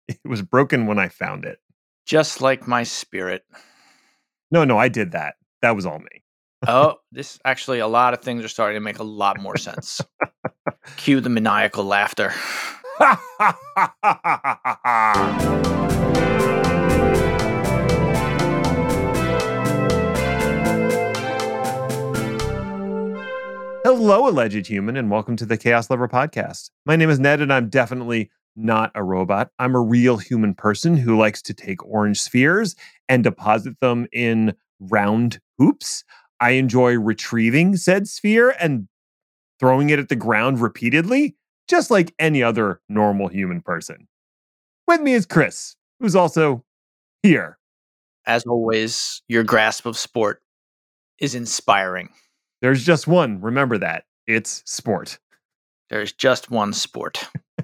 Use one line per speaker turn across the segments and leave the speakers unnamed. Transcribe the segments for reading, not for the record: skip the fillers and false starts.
It was broken when I found it.
Just like my spirit.
No, I did that. That was all me.
Oh, this actually, a lot of things are starting to make a lot more sense. Cue the maniacal laughter.
Hello, alleged human, and welcome to the Chaos Lover podcast. My name is Ned, and I'm definitely not a robot. I'm a real human person who likes to take orange spheres and deposit them in round hoops. I enjoy retrieving said sphere and throwing it at the ground repeatedly, just like any other normal human person. With me is Chris, who's also here.
As always, your grasp of sport is inspiring.
There's just one. Remember that. It's sport.
There's just one sport.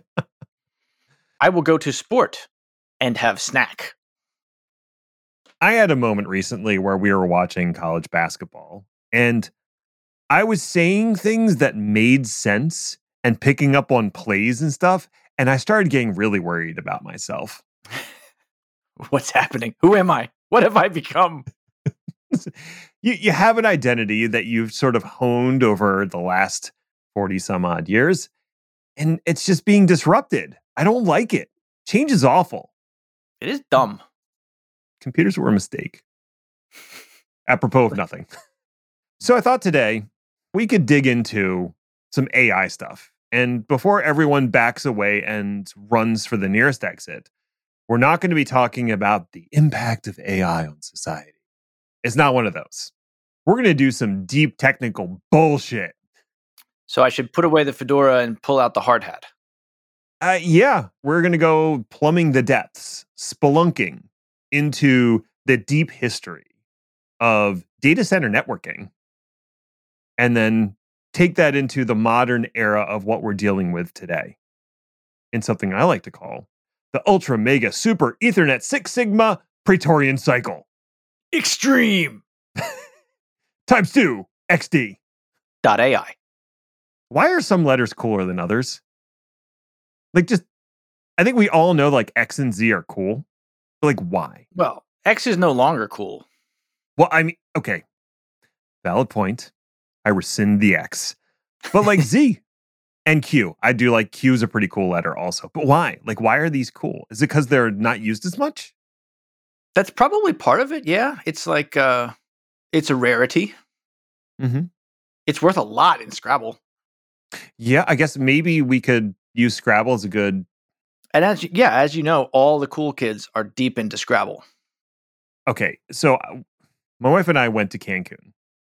I will go to sport and have snack.
I had a moment recently where we were watching college basketball, and I was saying things that made sense and picking up on plays and stuff, and I started getting really worried about myself.
What's happening? Who am I? What have I become?
You have an identity that you've sort of honed over the last 40 some odd years, and it's just being disrupted. I don't like it. Change is awful.
It is dumb.
Computers were a mistake. Apropos of nothing. So I thought today we could dig into some AI stuff. And before everyone backs away and runs for the nearest exit, we're not going to be talking about the impact of AI on society. It's not one of those. We're going to do some deep technical bullshit.
So I should put away the fedora and pull out the hard hat.
Yeah, we're going to go plumbing the depths, spelunking into the deep history of data center networking, and then take that into the modern era of what we're dealing with today in something I like to call the Ultra Mega Super Ethernet Six Sigma Praetorian Cycle.
Extreme!
×2 XD.
.ai.
Why are some letters cooler than others? I think we all know like X and Z are cool. But like, why?
Well, X is no longer cool.
Well, I mean, okay. Valid point. I rescind the X. But like Z and Q. I do like Q is a pretty cool letter also. But why? Like, why are these cool? Is it because they're not used as much?
That's probably part of it, yeah. It's like, it's a rarity.
Mm-hmm.
It's worth a lot in Scrabble.
Yeah, I guess maybe we could use Scrabble as a good...
And as you know, all the cool kids are deep into Scrabble.
Okay, so my wife and I went to Cancun.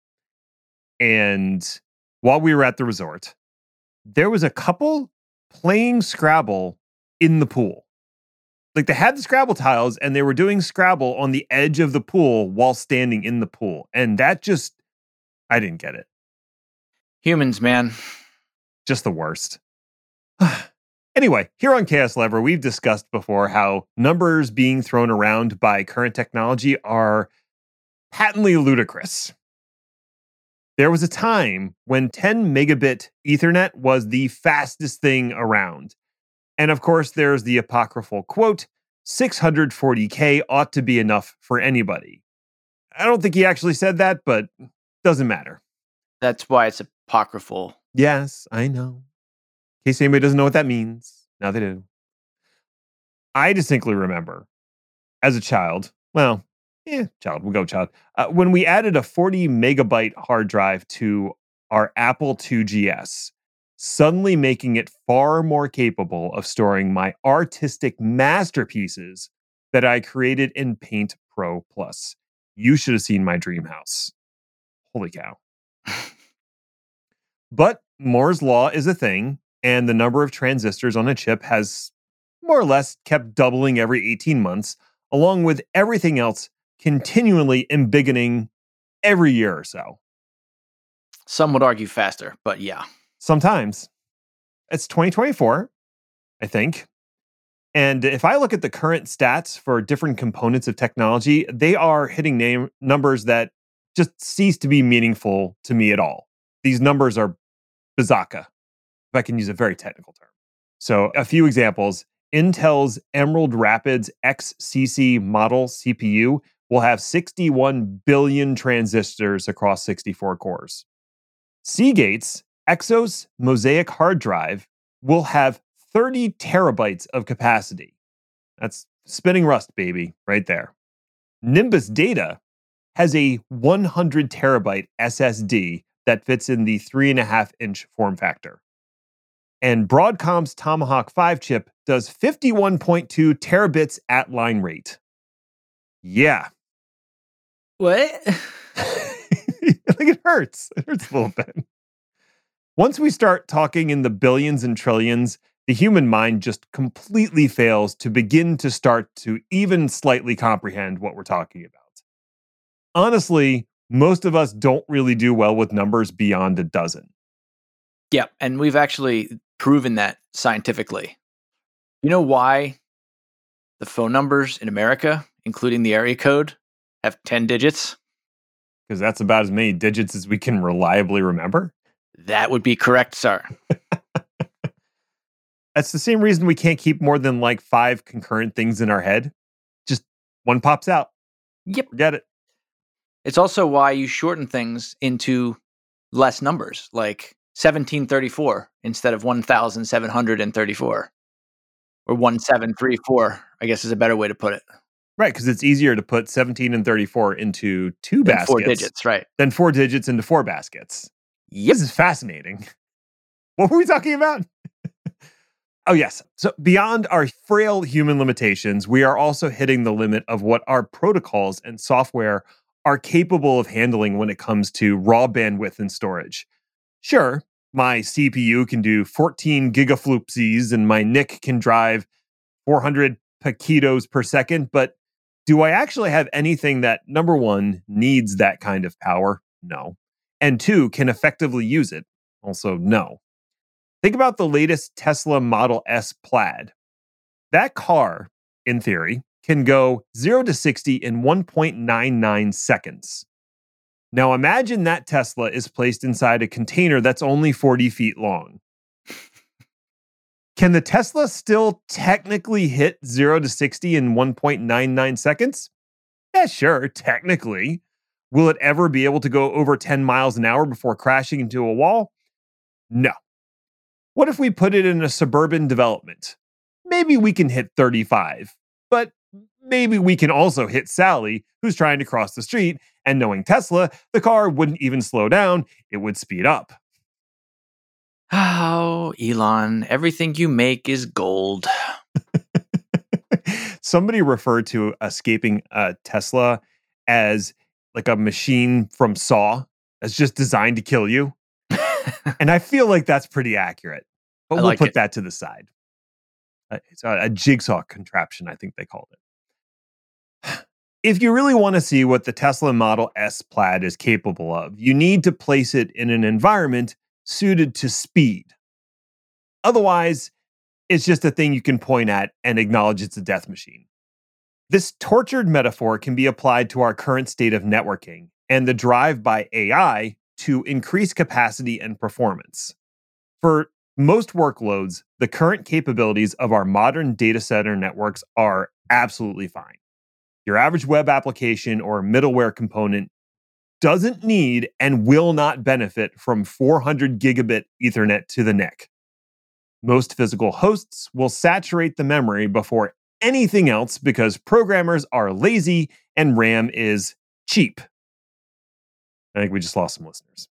And while we were at the resort, there was a couple playing Scrabble in the pool. Like they had the Scrabble tiles and they were doing Scrabble on the edge of the pool while standing in the pool. And that just, I didn't get it.
Humans, man.
Just the worst. Anyway, here on Chaos Lever, we've discussed before how numbers being thrown around by current technology are patently ludicrous. There was a time when 10 megabit Ethernet was the fastest thing around. And of course, there's the apocryphal quote, 640K ought to be enough for anybody. I don't think he actually said that, but doesn't matter.
That's why it's apocryphal.
Yes, I know. In case anybody doesn't know what that means. Now they do. I distinctly remember as a child, we'll go child. When we added a 40 megabyte hard drive to our Apple IIgs, suddenly making it far more capable of storing my artistic masterpieces that I created in Paint Pro Plus. You should have seen my dream house. Holy cow. But Moore's Law is a thing, and the number of transistors on a chip has more or less kept doubling every 18 months, along with everything else continually embiggening every year or so.
Some would argue faster, but yeah.
Sometimes. It's 2024, I think. And if I look at the current stats for different components of technology, they are hitting numbers that just cease to be meaningful to me at all. These numbers are bazooka, if I can use a very technical term. So a few examples. Intel's Emerald Rapids XCC model CPU will have 61 billion transistors across 64 cores. Seagate's Exos Mosaic hard drive will have 30 terabytes of capacity. That's spinning Rust, baby, right there. Nimbus Data has a 100 terabyte SSD that fits in the 3.5-inch form factor. And Broadcom's Tomahawk 5 chip does 51.2 terabits at line rate. Yeah.
What?
Like it hurts. It hurts a little bit. Once we start talking in the billions and trillions, the human mind just completely fails to begin to start to even slightly comprehend what we're talking about. Honestly, most of us don't really do well with numbers beyond a dozen.
Yeah, and we've actually proven that scientifically. You know why the phone numbers in America, including the area code, have 10 digits?
Because that's about as many digits as we can reliably remember.
That would be correct, sir.
That's the same reason we can't keep more than like 5 concurrent things in our head. Just one pops out.
Yep.
Forget it.
It's also why you shorten things into less numbers, like 1734 instead of 1734. Or 1734, I guess is a better way to put it.
Right, because it's easier to put 17 and 34 into 2 baskets.
4 digits, right.
Than 4 digits into 4 baskets.
Yep.
This is fascinating. What were we talking about? Oh, yes. So beyond our frail human limitations, we are also hitting the limit of what our protocols and software are capable of handling when it comes to raw bandwidth and storage. Sure, my CPU can do 14 gigaflopsies and my NIC can drive 400 paquetos per second, but do I actually have anything that, number one, needs that kind of power? No. And 2, can effectively use it? Also, no. Think about the latest Tesla Model S Plaid. That car, in theory, can go 0 to 60 in 1.99 seconds. Now imagine that Tesla is placed inside a container that's only 40 feet long. Can the Tesla still technically hit 0 to 60 in 1.99 seconds? Yeah, sure, technically. Will it ever be able to go over 10 miles an hour before crashing into a wall? No. What if we put it in a suburban development? Maybe we can hit 35, but maybe we can also hit Sally, who's trying to cross the street, and knowing Tesla, the car wouldn't even slow down, it would speed up.
Oh, Elon, everything you make is gold.
Somebody referred to escaping a Tesla as like a machine from Saw that's just designed to kill you. And I feel like that's pretty accurate. But we'll put that to the side. It's a jigsaw contraption, I think they called it. If you really want to see what the Tesla Model S Plaid is capable of, you need to place it in an environment suited to speed. Otherwise, it's just a thing you can point at and acknowledge it's a death machine. This tortured metaphor can be applied to our current state of networking and the drive by AI to increase capacity and performance. For most workloads, the current capabilities of our modern data center networks are absolutely fine. Your average web application or middleware component doesn't need and will not benefit from 400 gigabit Ethernet to the NIC. Most physical hosts will saturate the memory before anything else because programmers are lazy and RAM is cheap. I think we just lost some listeners.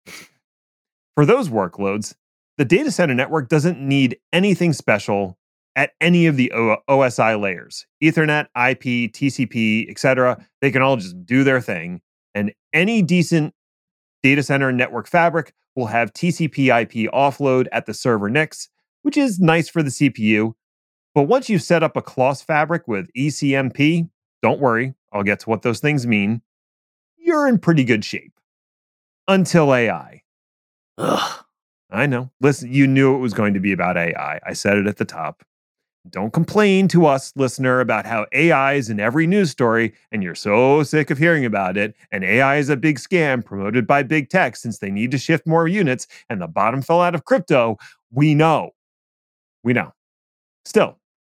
For those workloads, the data center network doesn't need anything special at any of the OSI layers. Ethernet, IP, TCP, etc. They can all just do their thing. And any decent data center network fabric will have TCP IP offload at the server NICs, which is nice for the CPU. But once you've set up a cloth fabric with ECMP, don't worry, I'll get to what those things mean. You're in pretty good shape. Until AI.
Ugh.
I know. Listen, you knew it was going to be about AI. I said it at the top. Don't complain to us, listener, about how AI is in every news story and you're so sick of hearing about it. And AI is a big scam promoted by big tech since they need to shift more units and the bottom fell out of crypto. We know. We know. Still,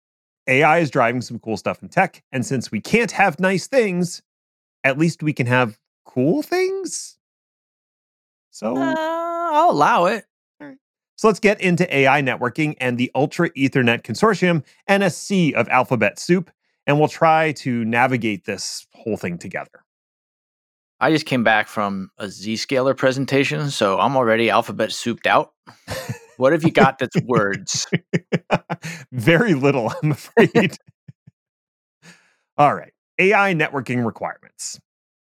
AI is driving some cool stuff in tech. And since we can't have nice things, at least we can have cool things. So
I'll allow it.
So let's get into AI networking and the Ultra Ethernet Consortium and a sea of alphabet soup, and we'll try to navigate this whole thing together.
I just came back from a Zscaler presentation, so I'm already alphabet souped out. What have you got that's words?
Very little, I'm afraid. All right. AI networking requirements.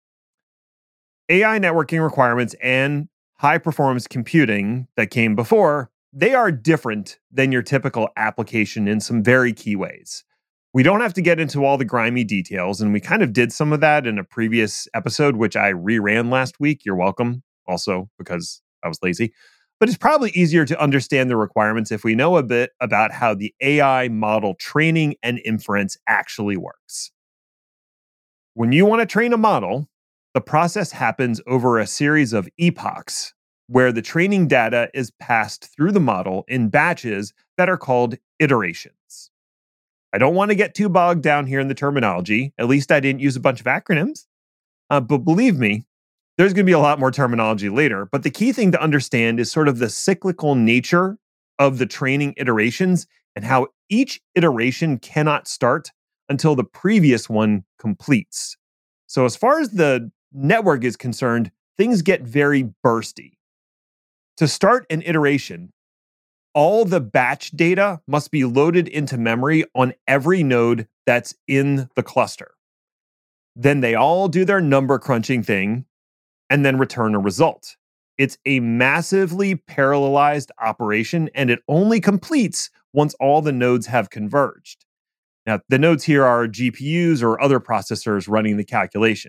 AI networking requirements and high performance computing that came before, they are different than your typical application in some very key ways. We don't have to get into all the grimy details, and we kind of did some of that in a previous episode, which I reran last week. You're welcome. Also, because I was lazy. But it's probably easier to understand the requirements if we know a bit about how the AI model training and inference actually works. When you want to train a model, the process happens over a series of epochs where the training data is passed through the model in batches that are called iterations. I don't want to get too bogged down here in the terminology. At least I didn't use a bunch of acronyms. But believe me, there's going to be a lot more terminology later. But the key thing to understand is sort of the cyclical nature of the training iterations and how each iteration cannot start until the previous one completes. So as far as the network is concerned, things get very bursty. To start an iteration, all the batch data must be loaded into memory on every node that's in the cluster. Then they all do their number crunching thing and then return a result. It's a massively parallelized operation, and it only completes once all the nodes have converged. Now, the nodes here are GPUs or other processors running the calculation.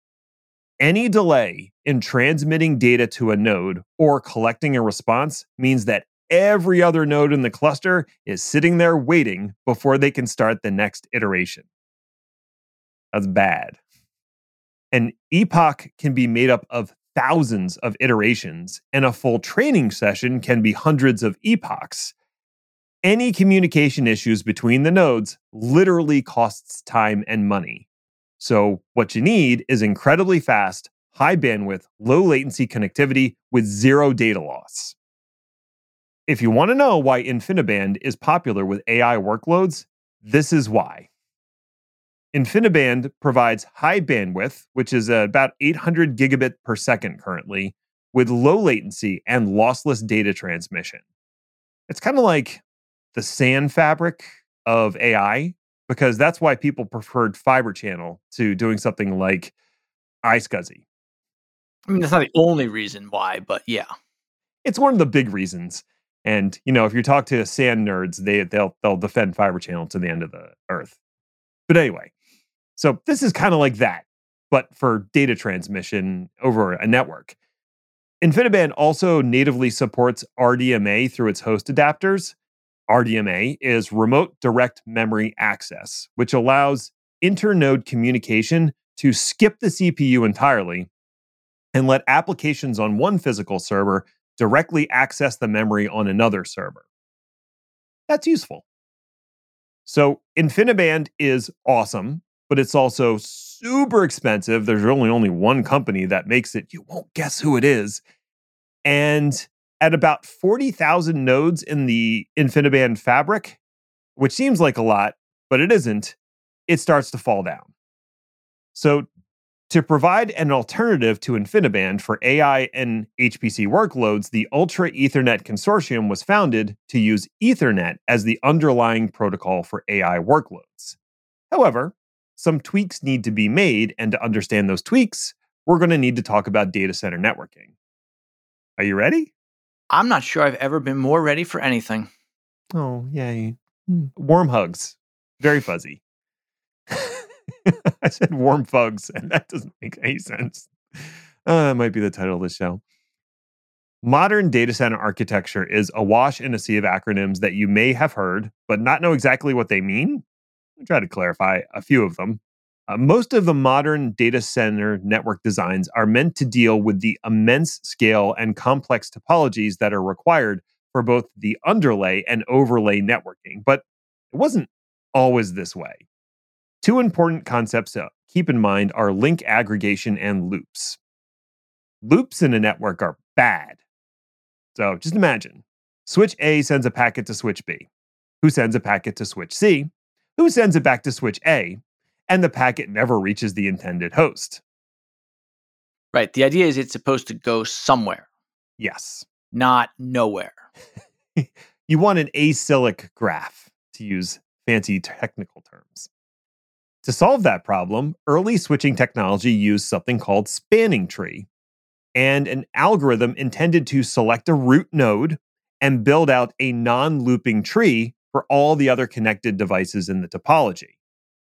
Any delay in transmitting data to a node or collecting a response means that every other node in the cluster is sitting there waiting before they can start the next iteration. That's bad. An epoch can be made up of thousands of iterations, and a full training session can be hundreds of epochs. Any communication issues between the nodes literally costs time and money. So what you need is incredibly fast, high bandwidth, low latency connectivity with zero data loss. If you want to know why InfiniBand is popular with AI workloads, this is why. InfiniBand provides high bandwidth, which is about 800 gigabit per second currently, with low latency and lossless data transmission. It's kind of like the SAN fabric of AI, because that's why people preferred Fiber Channel to doing something like iSCSI.
I mean, that's not the only reason why, but yeah.
It's one of the big reasons. And, if you talk to SAN nerds, they'll defend Fiber Channel to the end of the earth. But anyway, so this is kind of like that, but for data transmission over a network. InfiniBand also natively supports RDMA through its host adapters. RDMA is Remote Direct Memory Access, which allows internode communication to skip the CPU entirely and let applications on one physical server directly access the memory on another server. That's useful. So InfiniBand is awesome, but it's also super expensive. There's only one company that makes it. You won't guess who it is. And at about 40,000 nodes in the InfiniBand fabric, which seems like a lot, but it isn't, it starts to fall down. So to provide an alternative to InfiniBand for AI and HPC workloads, the Ultra Ethernet Consortium was founded to use Ethernet as the underlying protocol for AI workloads. However, some tweaks need to be made, and to understand those tweaks, we're going to need to talk about data center networking. Are you ready?
I'm not sure I've ever been more ready for anything.
Oh, yay. Warm hugs. Very fuzzy. I said warm fugs, and that doesn't make any sense. That might be the title of the show. Modern data center architecture is awash in a sea of acronyms that you may have heard, but not know exactly what they mean. I'll try to clarify a few of them. Most of the modern data center network designs are meant to deal with the immense scale and complex topologies that are required for both the underlay and overlay networking. But it wasn't always this way. Two important concepts to keep in mind are link aggregation and loops. Loops in a network are bad. So just imagine, switch A sends a packet to switch B, who sends a packet to switch C, who sends it back to switch A, and the packet never reaches the intended host.
Right. The idea is it's supposed to go somewhere,
Yes.
not nowhere.
You want an acyclic graph, to use fancy technical terms. To solve that problem, early switching technology used something called spanning tree and an algorithm intended to select a root node and build out a non-looping tree for all the other connected devices in the topology.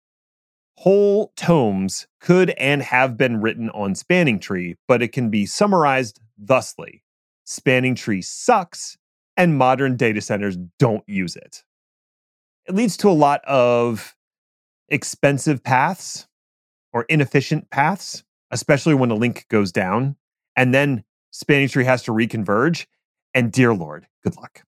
Whole tomes could and have been written on spanning tree, but it can be summarized thusly. Spanning tree sucks, and modern data centers don't use it. It leads to a lot of expensive paths or inefficient paths, especially when a link goes down, and then spanning tree has to reconverge, and dear Lord, good luck.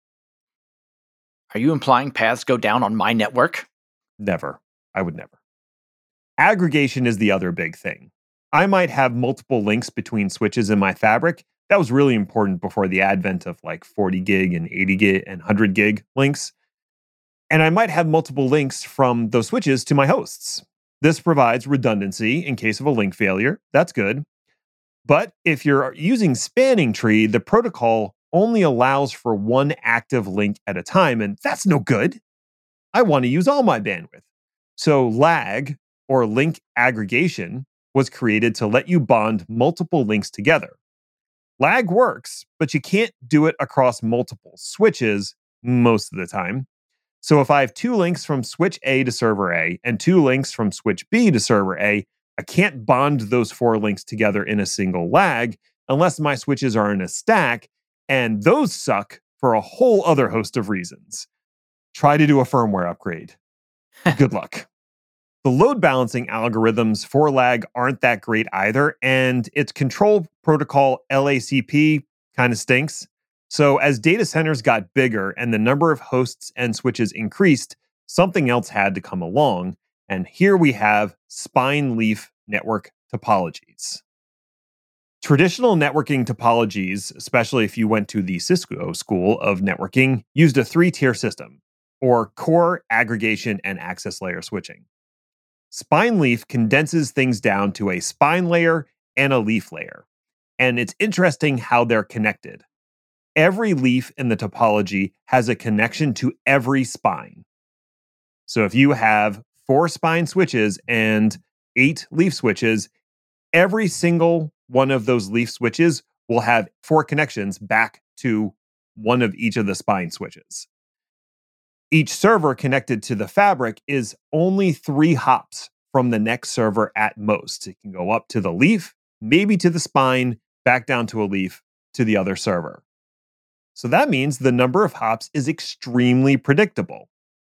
Are you implying paths go down on my network?
Never. I would never. Aggregation is the other big thing. I might have multiple links between switches in my fabric. That was really important before the advent of like 40 gig and 80 gig and 100 gig links. And I might have multiple links from those switches to my hosts. This provides redundancy in case of a link failure. That's good. But if you're using spanning tree, the protocol only allows for one active link at a time, and that's no good. I want to use all my bandwidth. So lag, or link aggregation, was created to let you bond multiple links together. Lag works, but you can't do it across multiple switches most of the time. So if I have 2 links from switch A to server A and 2 links from switch B to server A, I can't bond those 4 links together in a single lag unless my switches are in a stack, and those suck for a whole other host of reasons. Try to do a firmware upgrade. Good luck. The load balancing algorithms for lag aren't that great either, and its control protocol LACP kind of stinks. So as data centers got bigger and the number of hosts and switches increased, something else had to come along, and here we have spine leaf network topologies. Traditional networking topologies, especially if you went to the Cisco school of networking, used a 3-tier system, or core, aggregation, and access layer switching. Spine leaf condenses things down to a spine layer and a leaf layer. And it's interesting how they're connected. Every leaf in the topology has a connection to every spine. So if you have 4 spine switches and 8 leaf switches, every single one of those leaf switches will have 4 connections back to one of each of the spine switches. Each server connected to the fabric is only 3 hops from the next server at most. It can go up to the leaf, maybe to the spine, back down to a leaf, to the other server. So that means the number of hops is extremely predictable.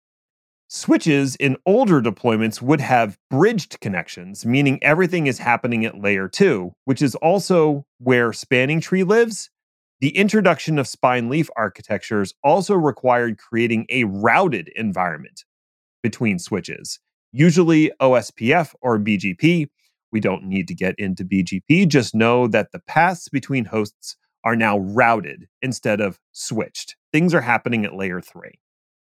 Switches in older deployments would have bridged connections, meaning everything is happening at layer 2, which is also where spanning tree lives. The introduction of spine leaf architectures also required creating a routed environment between switches, usually OSPF or BGP. We don't need to get into BGP, just know that the paths between hosts are now routed instead of switched. Things are happening at layer 3.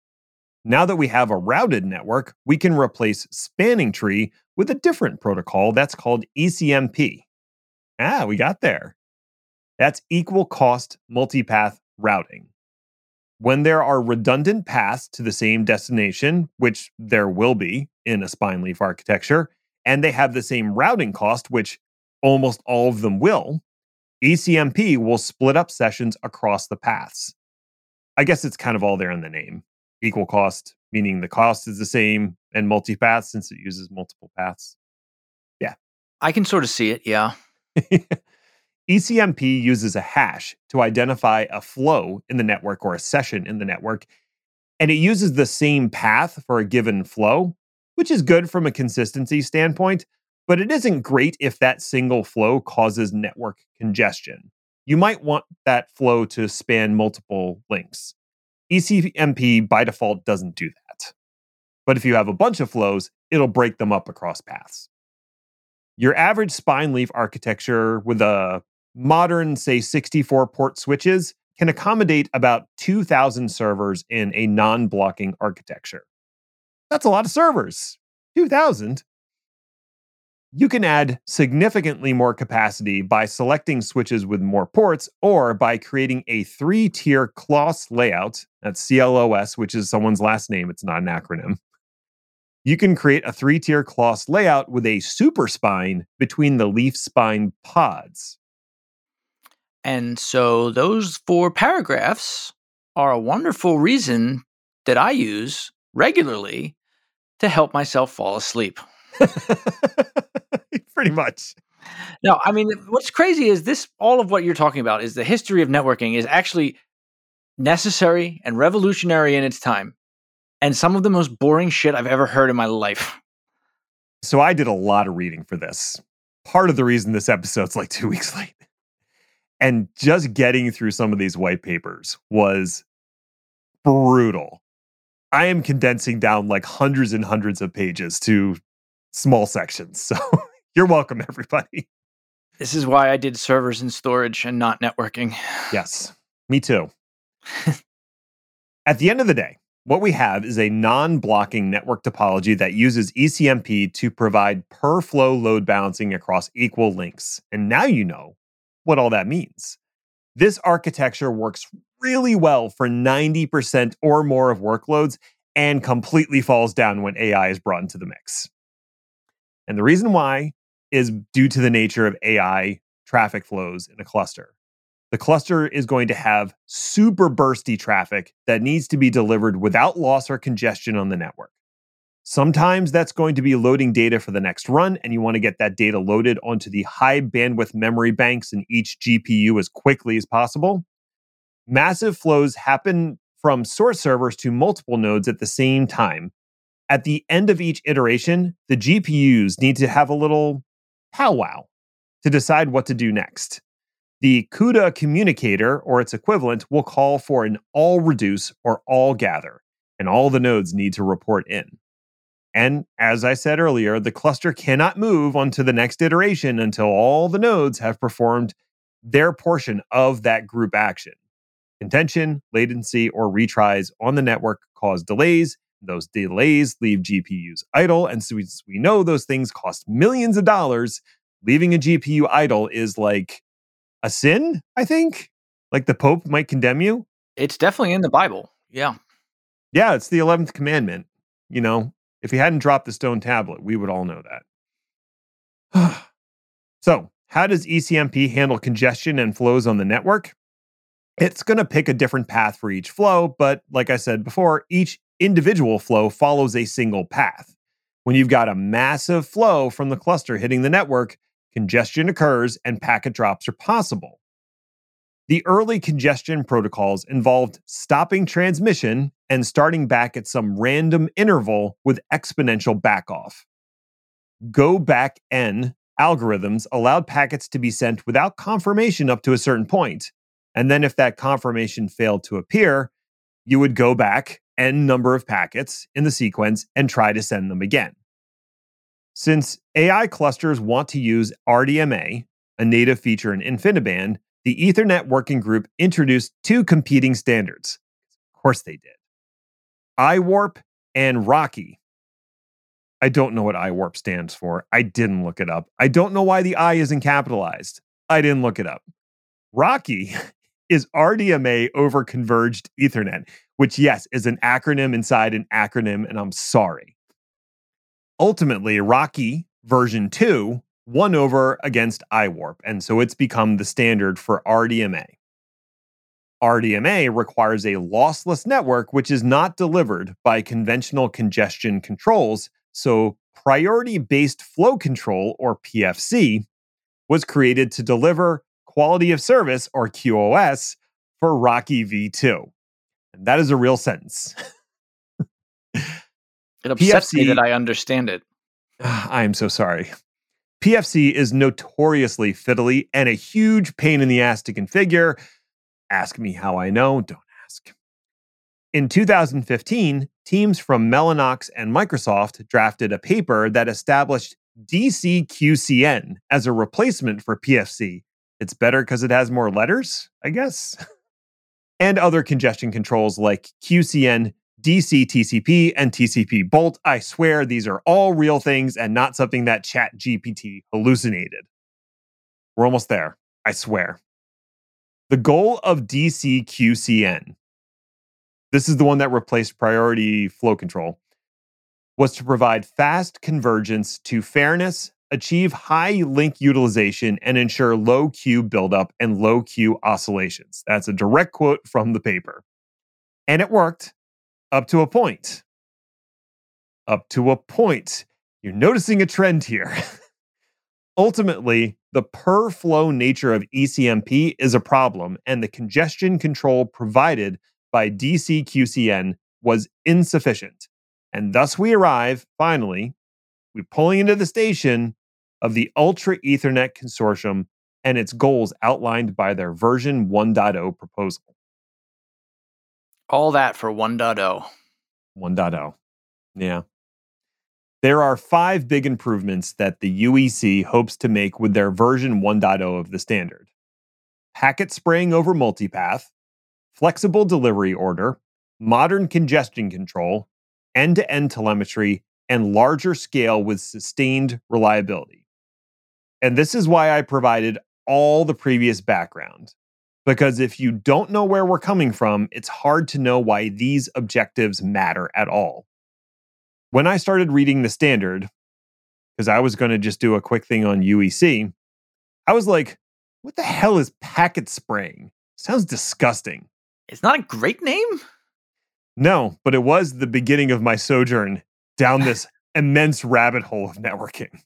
Now that we have a routed network, we can replace spanning tree with a different protocol that's called ECMP. We got there. That's equal cost multipath routing. When there are redundant paths to the same destination, which there will be in a spine leaf architecture, and they have the same routing cost, which almost all of them will, ECMP will split up sessions across the paths. I guess it's kind of all there in the name. Equal cost, meaning the cost is the same, and multipath, since it uses multiple paths. Yeah.
I can sort of see it, yeah.
ECMP uses a hash to identify a flow in the network or a session in the network, and it uses the same path for a given flow, which is good from a consistency standpoint, but it isn't great if that single flow causes network congestion. You might want that flow to span multiple links. ECMP by default doesn't do that. But if you have a bunch of flows, it'll break them up across paths. Your average spine leaf architecture with a modern, say, 64 port switches can accommodate about 2,000 servers in a non-blocking architecture. That's a lot of servers. 2,000. You can add significantly more capacity by selecting switches with more ports or by creating a 3-tier CLOS layout. That's CLOS, which is someone's last name. It's not an acronym. You can create a 3-tier CLOS layout with a super spine between the leaf spine pods.
And so those 4 paragraphs are a wonderful reason that I use regularly to help myself fall asleep.
Pretty much.
No, I mean, what's crazy is all of what you're talking about is the history of networking is actually necessary and revolutionary in its time. And some of the most boring shit I've ever heard in my life.
So I did a lot of reading for this. Part of the reason this episode's like 2 weeks late. And just getting through some of these white papers was brutal. I am condensing down like hundreds and hundreds of pages to small sections. So you're welcome, everybody.
This is why I did servers and storage and not networking.
Yes, me too. At the end of the day, what we have is a non-blocking network topology that uses ECMP to provide per-flow load balancing across equal links. And now you know what all that means. This architecture works really well for 90% or more of workloads and completely falls down when AI is brought into the mix. And the reason why is due to the nature of AI traffic flows in a cluster. The cluster is going to have super bursty traffic that needs to be delivered without loss or congestion on the network. Sometimes that's going to be loading data for the next run, and you want to get that data loaded onto the high bandwidth memory banks in each GPU as quickly as possible. Massive flows happen from source servers to multiple nodes at the same time. At the end of each iteration, the GPUs need to have a little powwow to decide what to do next. The CUDA communicator, or its equivalent, will call for an all reduce or all gather, and all the nodes need to report in. And as I said earlier, the cluster cannot move on to the next iteration until all the nodes have performed their portion of that group action. Contention, latency, or retries on the network cause delays. Those delays leave GPUs idle, and so we know those things cost millions of dollars. Leaving a GPU idle is like a sin, I think. Like the Pope might condemn you.
It's definitely in the Bible. Yeah.
Yeah, it's the 11th commandment. You know, if he hadn't dropped the stone tablet, we would all know that. So, how does ECMP handle congestion and flows on the network? It's going to pick a different path for each flow, but like I said before, each individual flow follows a single path. When you've got a massive flow from the cluster hitting the network, congestion occurs and packet drops are possible. The early congestion protocols involved stopping transmission and starting back at some random interval with exponential backoff. Go back N algorithms allowed packets to be sent without confirmation up to a certain point. And then if that confirmation failed to appear, you would go back N number of packets in the sequence and try to send them again. Since AI clusters want to use RDMA, a native feature in InfiniBand, the Ethernet Working Group introduced 2 competing standards. Of course they did. iWarp and RoCE. I don't know what iWarp stands for. I didn't look it up. I don't know why the I isn't capitalized. I didn't look it up. RoCE is RDMA over Converged Ethernet, which, yes, is an acronym inside an acronym, and I'm sorry. Ultimately, RoCE version 2 won over against iWarp, and so it's become the standard for RDMA. RDMA requires a lossless network which is not delivered by conventional congestion controls, so Priority-Based Flow Control, or PFC, was created to deliver quality of service, or QoS, for RoCE v2. And that is a real sentence.
It upsets me that I understand it.
I am so sorry. PFC is notoriously fiddly and a huge pain in the ass to configure. Ask me how I know, don't ask. In 2015, teams from Mellanox and Microsoft drafted a paper that established DCQCN as a replacement for PFC. It's better because it has more letters, I guess. And other congestion controls like QCN, DCTCP, and TCP Bolt. I swear these are all real things and not something that ChatGPT hallucinated. We're almost there, I swear. The goal of DCQCN, this is the one that replaced priority flow control, was to provide fast convergence to fairness, achieve high link utilization, and ensure low queue buildup and low queue oscillations. That's a direct quote from the paper. And it worked up to a point. Up to a point. You're noticing a trend here. Ultimately, the per flow nature of ECMP is a problem, and the congestion control provided by DCQCN was insufficient. And thus we arrive, finally, we're pulling into the station of the Ultra Ethernet Consortium and its goals outlined by their version 1.0 proposal.
All that for 1.0.
1.0. Yeah. There are 5 big improvements that the UEC hopes to make with their version 1.0 of the standard. Packet spraying over multipath, flexible delivery order, modern congestion control, end-to-end telemetry, and larger scale with sustained reliability. And this is why I provided all the previous background. Because if you don't know where we're coming from, it's hard to know why these objectives matter at all. When I started reading the standard, because I was going to just do a quick thing on UEC, I was like, what the hell is packet spraying? Sounds disgusting.
It's not a great name?
No, but it was the beginning of my sojourn down this immense rabbit hole of networking.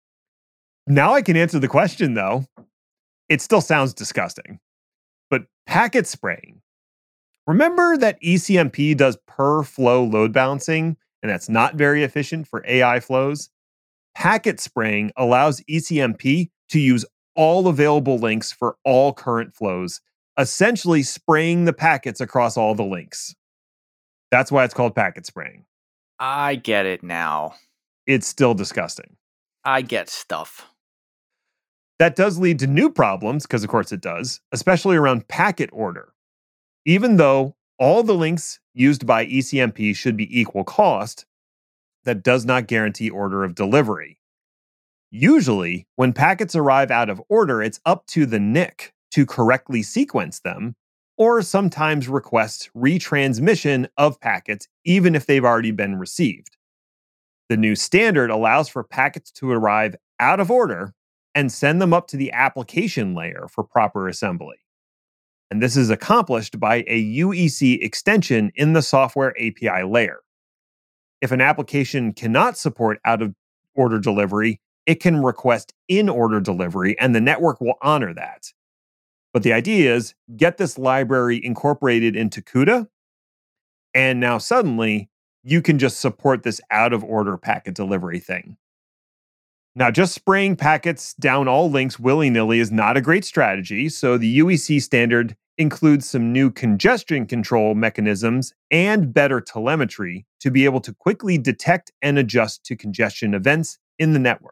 Now I can answer the question, though. It still sounds disgusting. But packet spraying. Remember that ECMP does per flow load balancing, and that's not very efficient for AI flows? Packet spraying allows ECMP to use all available links for all current flows, essentially spraying the packets across all the links. That's why it's called packet spraying.
I get it now.
It's still disgusting.
I get stuff.
That does lead to new problems, because of course it does, especially around packet order. Even though all the links used by ECMP should be equal cost, that does not guarantee order of delivery. Usually, when packets arrive out of order, it's up to the NIC to correctly sequence them, or sometimes request retransmission of packets even if they've already been received. The new standard allows for packets to arrive out of order and send them up to the application layer for proper assembly. And this is accomplished by a UEC extension in the software API layer. If an application cannot support out-of-order delivery, it can request in-order delivery, and the network will honor that. But the idea is, get this library incorporated into CUDA, and now suddenly, you can just support this out-of-order packet delivery thing. Now, just spraying packets down all links willy-nilly is not a great strategy, so the UEC standard includes some new congestion control mechanisms and better telemetry to be able to quickly detect and adjust to congestion events in the network.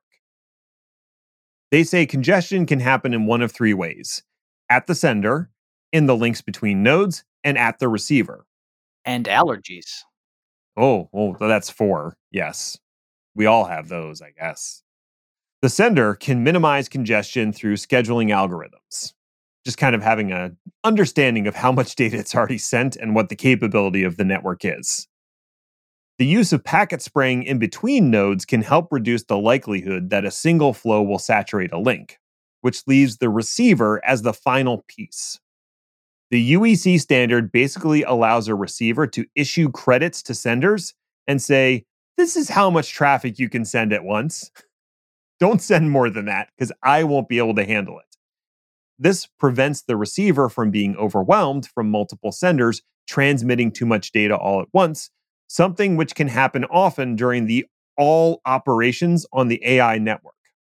They say congestion can happen in one of 3 ways: at the sender, in the links between nodes, and at the receiver.
And allergies.
Oh, that's 4. Yes. We all have those, I guess. The sender can minimize congestion through scheduling algorithms, just kind of having an understanding of how much data it's already sent and what the capability of the network is. The use of packet spraying in between nodes can help reduce the likelihood that a single flow will saturate a link, which leaves the receiver as the final piece. The UEC standard basically allows a receiver to issue credits to senders and say, this is how much traffic you can send at once. Don't send more than that, because I won't be able to handle it. This prevents the receiver from being overwhelmed from multiple senders transmitting too much data all at once, something which can happen often during the all operations on the AI network.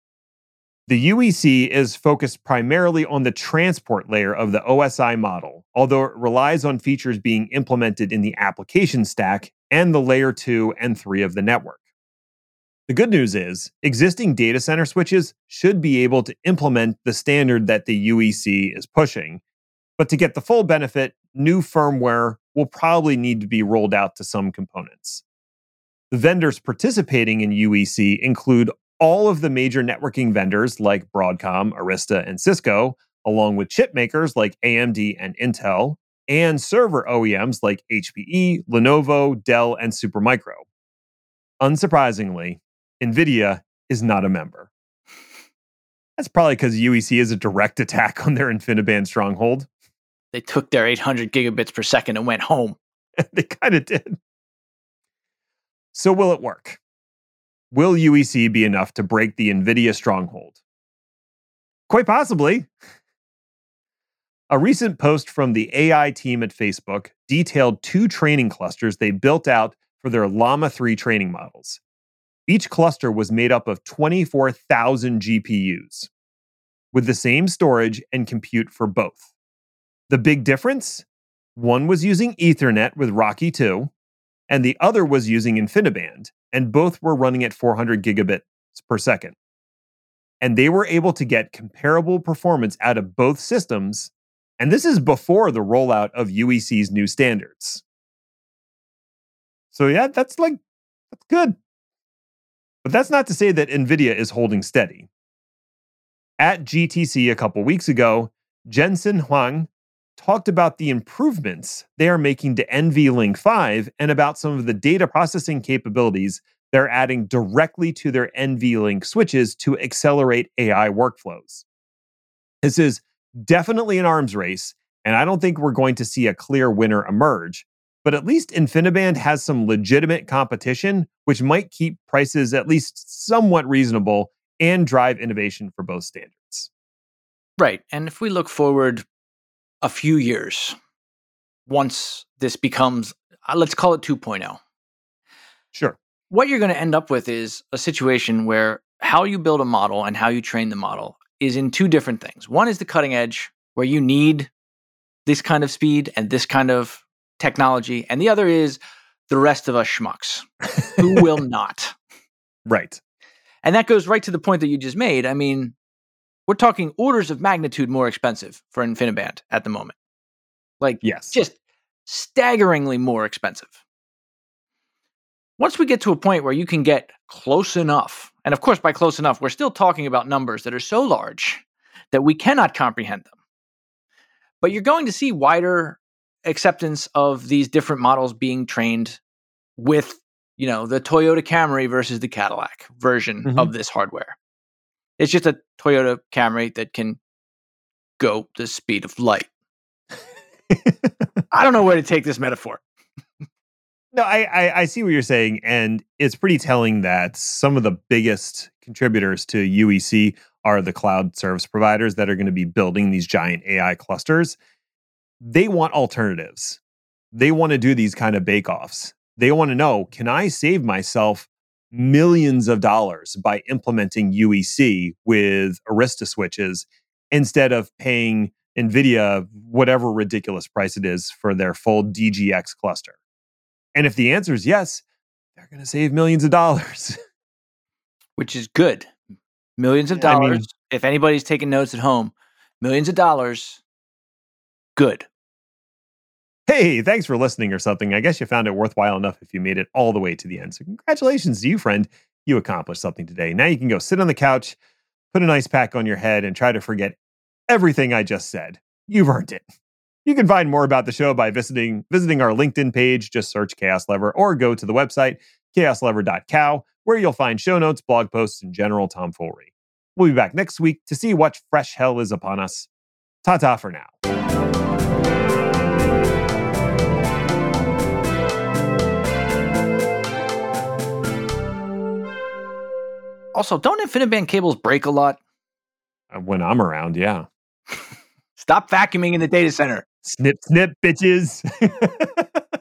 The UEC is focused primarily on the transport layer of the OSI model, although it relies on features being implemented in the application stack and the layer 2 and 3 of the network. The good news is, existing data center switches should be able to implement the standard that the UEC is pushing. But to get the full benefit, new firmware will probably need to be rolled out to some components. The vendors participating in UEC include all of the major networking vendors like Broadcom, Arista, and Cisco, along with chip makers like AMD and Intel, and server OEMs like HPE, Lenovo, Dell, and Supermicro. Unsurprisingly, NVIDIA is not a member. That's probably because UEC is a direct attack on their InfiniBand stronghold.
They took their 800 gigabits per second and went home.
They kind of did. So will it work? Will UEC be enough to break the NVIDIA stronghold? Quite possibly. A recent post from the AI team at Facebook detailed 2 training clusters they built out for their Llama 3 training models. Each cluster was made up of 24,000 GPUs, with the same storage and compute for both. The big difference? One was using Ethernet with Rocky 2, and the other was using InfiniBand, and both were running at 400 gigabits per second. And they were able to get comparable performance out of both systems, and this is before the rollout of UEC's new standards. So yeah, that's good. But that's not to say that NVIDIA is holding steady. At GTC a couple weeks ago, Jensen Huang talked about the improvements they are making to NVLink 5 and about some of the data processing capabilities they're adding directly to their NVLink switches to accelerate AI workflows. This is definitely an arms race, and I don't think we're going to see a clear winner emerge. But at least InfiniBand has some legitimate competition, which might keep prices at least somewhat reasonable and drive innovation for both standards.
Right. And if we look forward a few years, once this becomes, let's call it 2.0.
Sure.
What you're going to end up with is a situation where how you build a model and how you train the model is in 2 different things. One is the cutting edge, where you need this kind of speed and this kind of technology, and the other is the rest of us schmucks who will not.
Right.
And that goes right to the point that you just made. I mean, we're talking orders of magnitude more expensive for InfiniBand at the moment.
Yes.
Just staggeringly more expensive. Once we get to a point where you can get close enough, and of course by close enough, we're still talking about numbers that are so large that we cannot comprehend them. But you're going to see wider acceptance of these different models being trained with, the Toyota Camry versus the Cadillac version of this hardware. It's just a Toyota Camry that can go the speed of light. I don't know where to take this metaphor.
No, I see what you're saying, and it's pretty telling that some of the biggest contributors to UEC are the cloud service providers that are going to be building these giant AI clusters. They want alternatives. They want to do these kind of bake-offs. They want to know, can I save myself millions of dollars by implementing UEC with Arista switches instead of paying NVIDIA whatever ridiculous price it is for their full DGX cluster? And if the answer is yes, they're going to save millions of dollars.
Which is good. Millions of dollars. If anybody's taking notes at home, millions of dollars. Good.
Hey, thanks for listening or something. I guess you found it worthwhile enough if you made it all the way to the end. So congratulations to you, friend. You accomplished something today. Now you can go sit on the couch, put an ice pack on your head, and try to forget everything I just said. You've earned it. You can find more about the show by visiting our LinkedIn page. Just search Chaos Lever or go to the website, chaoslever.cow, where you'll find show notes, blog posts, and general tomfoolery. We'll be back next week to see what fresh hell is upon us. Ta-ta for now.
Also, don't InfiniBand cables break a lot?
When I'm around, yeah.
Stop vacuuming in the data center.
Snip, snip, bitches.